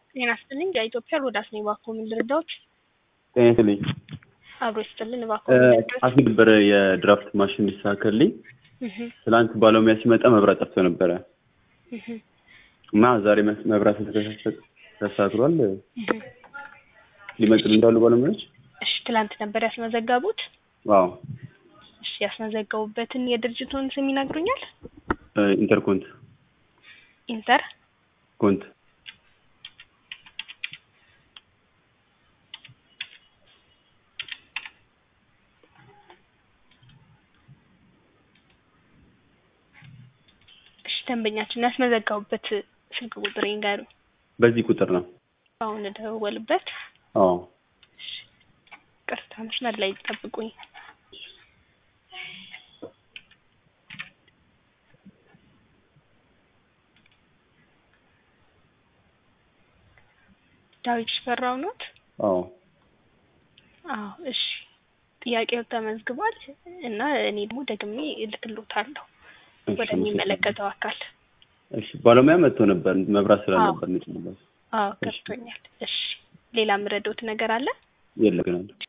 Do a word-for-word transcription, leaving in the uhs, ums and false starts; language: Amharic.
ጤና ይስጥልኝ የኢትዮጵያ ሮዳስ ነው ባኮ ምን ልርዳዎት? ጤና ይስጥልኝ አብሮ ይስጥልኝ ባኮ ምን ልርዳዎት? አፍ ነበር የድራፍት ማሽን ይሳከልኝ እህ ትላንት ባለሙያ ሲመጣ መብራት ጠፍቶ ነበር። እህ እና ዛሬ መብራት ተከሰተ ተሳክሯል። እህ ሊመጥል እንዳሉ ባለሙያዎች እሺ ትላንት ነበር ያስመዘጋቡት? አዎ እሺ ያስመዘጋቡበትን የድርጅቱን ስም ይነግሩኛል? ኢንተርኮንት ኢንተር ኮንት ደንበኛችን ያስመዘጋቡበት ስልክ ቁጥር ይንገሩ። በዚህ ቁጥር ነው አሁን ደወልበት። አዎ ቀጥታ መስመር ላይ ተጠብቁኝ። ዳዊት ፈራው ነው? አዎ አዎ እሺ ጥያቄው ተመዝግቧል እና እኔ ደግሞ ደግሜ እልክልዎታለሁ ወደሚመለከተው አካል። እሺ ባለሙያ መጥቶ ነበር መብራት ስላልነበር ነው። አዎ ከፍቶኛል። እሺ ሌላ ምረዶት ነገር አለ? የለም።